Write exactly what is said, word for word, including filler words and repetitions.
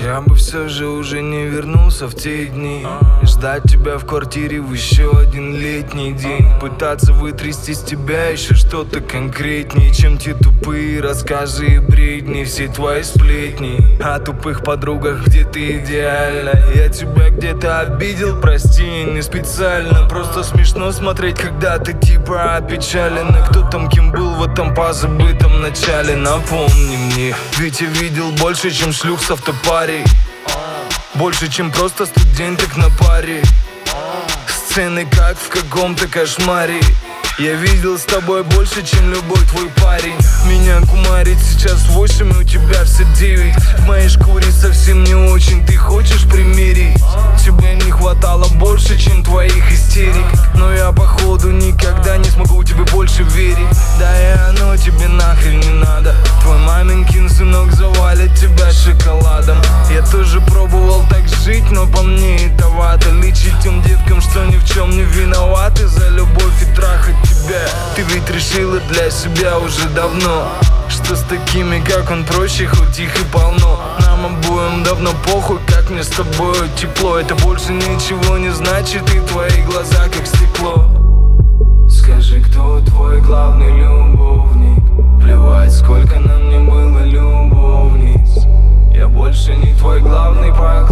Я бы все же уже не вернулся в те дни. Ждать тебя в квартире в еще один летний день. Пытаться вытрясти с тебя еще что-то конкретнее, чем те тупые рассказы и бредни, все твои сплетни о тупых подругах, где ты идеальна. Я тебя где-то обидел, прости, не специально. Просто смешно смотреть, когда ты типа опечален. И кто там кем был в этом позабытом начале, напомни мне. Ведь я видел больше, чем шлюх с автопарей, больше, чем просто студенток на паре. Сцены как в каком-то кошмаре. Я видел с тобой больше, чем любой твой парень. Меня кумарит сейчас восемь, и у тебя все девять. В моей шкуре совсем не очень, ты хочешь примерить? Тебе не хватало больше, чем твоих истерик. Но я походу никогда не смогу тебе больше верить. Да и оно тебе нахрен не надо. Твой маменькин сынок завалит тебя шоколадом. Я тоже пробовал так жить, но по мне это вата. Лечить тем девкам, что ни в чем не виноваты, за любовь и трахать тебя. Ты ведь решила для себя уже давно, что с такими, как он, проще, хоть их и полно. Нам обоим давно похуй, как мне с тобой тепло. Это больше ничего не значит, и твои глаза как стекло. Скажи, кто твой главный любовник? Плевать, сколько на мне было любовниц. Я больше не твой главный поклонник.